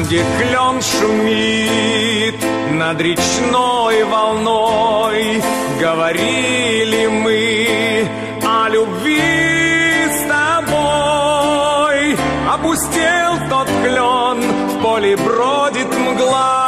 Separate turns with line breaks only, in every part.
где клен шумит над речной волной, говорили мы о любви с тобой. Опустел тот клен, в поле бродит мгла,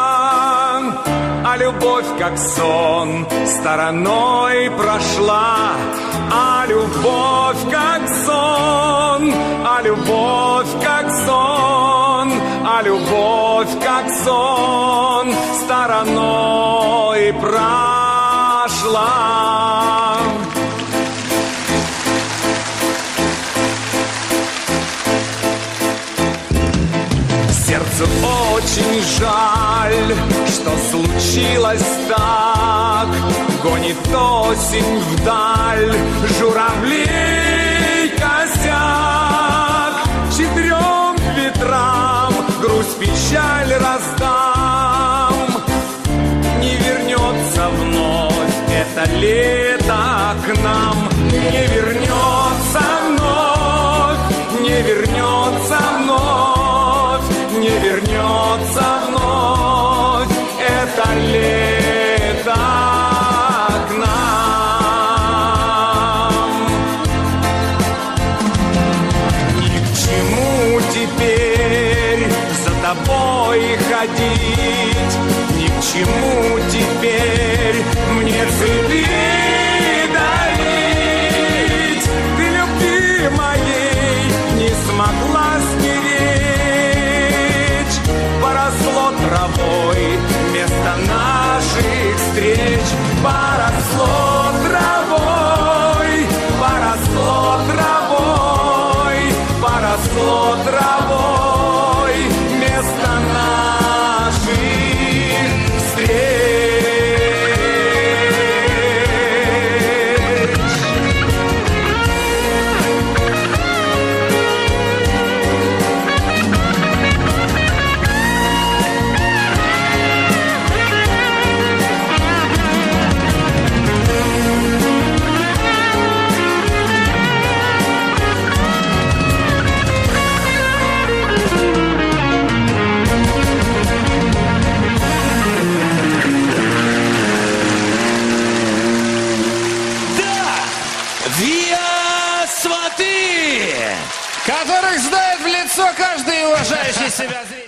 а любовь, как сон, стороной прошла. А любовь, как сон, а любовь, как сон, а любовь, как сон, стороной прошла. Сердцу очень жаль, что случилось так. Гонит осень вдаль журавлей косяк. Четырем ветрам грусть, печаль раздам. Не вернется вновь это лето к нам. Не вернется вновь, не вернется вновь, не вернется вновь это лето к нам. Ни к чему теперь за тобой ходить, ни к чему теперь мне цветы дарить. Ты любви моей не смогла стеречь, поросло травой вместо наших встреч. Поросло травой, поросло травой, поросло травой вместо наших встреч.
Сваты, которых знает в лицо каждый уважающий себя зритель.